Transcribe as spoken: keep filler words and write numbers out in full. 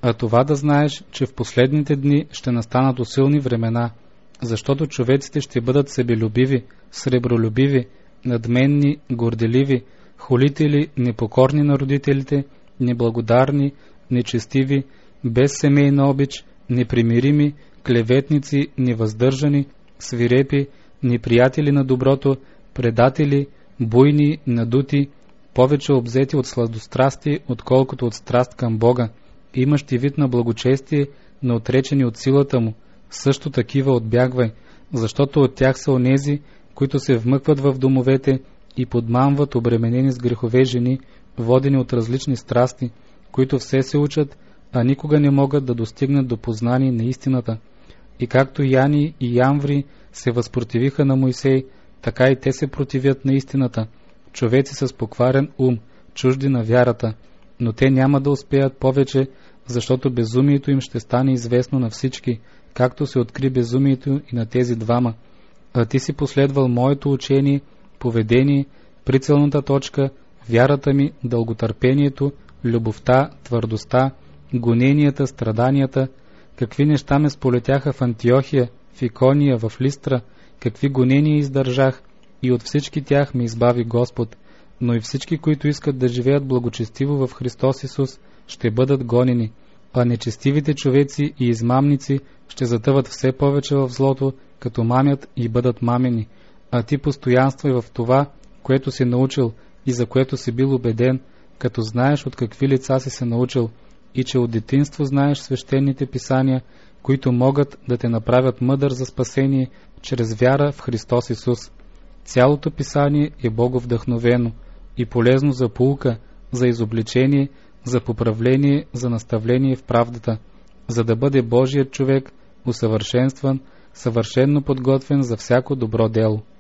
а това да знаеш, че в последните дни ще настанат усилни времена, защото човеците ще бъдат себелюбиви, сребролюбиви, надменни, горделиви, холители, непокорни на родителите, неблагодарни, нечестиви, без семейна обич, непримирими, клеветници, невъздържани, свирепи, неприятели на доброто, предатели, буйни, надути, повече обзети от сладострасти, отколкото от страст към Бога, имащи вид на благочестие, но отречени от силата му. Също такива отбягвай, защото от тях са онези, които се вмъкват в домовете и подмамват обременени с грехове жени, водени от различни страсти, които все се учат, а никога не могат да достигнат до познание на истината. И както Яни и Ямври се възпротивиха на Мойсей, така и те се противят на истината, човеци с покварен ум, чужди на вярата, но те няма да успеят повече, защото безумието им ще стане известно на всички, както се откри безумието и на тези двама. А ти си последвал моето учение, поведение, прицелната точка, вярата ми, дълготърпението, любовта, твърдостта, гоненията, страданията. Какви неща ме сполетяха в Антиохия, в Икония, в Листра, какви гонения издържах, и от всички тях ме избави Господ. Но и всички, които искат да живеят благочестиво в Христос Исус, ще бъдат гонени, а нечестивите човеци и измамници ще затъват все повече в злото, като мамят и бъдат мамени. А ти постоянствай в това, което си научил и за което си бил убеден, като знаеш от какви лица си се научил, и че от детинство знаеш свещените писания, които могат да те направят мъдър за спасение чрез вяра в Христос Исус. Цялото писание е боговдъхновено и полезно за поука, за изобличение, за поправление, за наставление в правдата, за да бъде Божият човек усъвършенстван, съвършенно подготвен за всяко добро дело.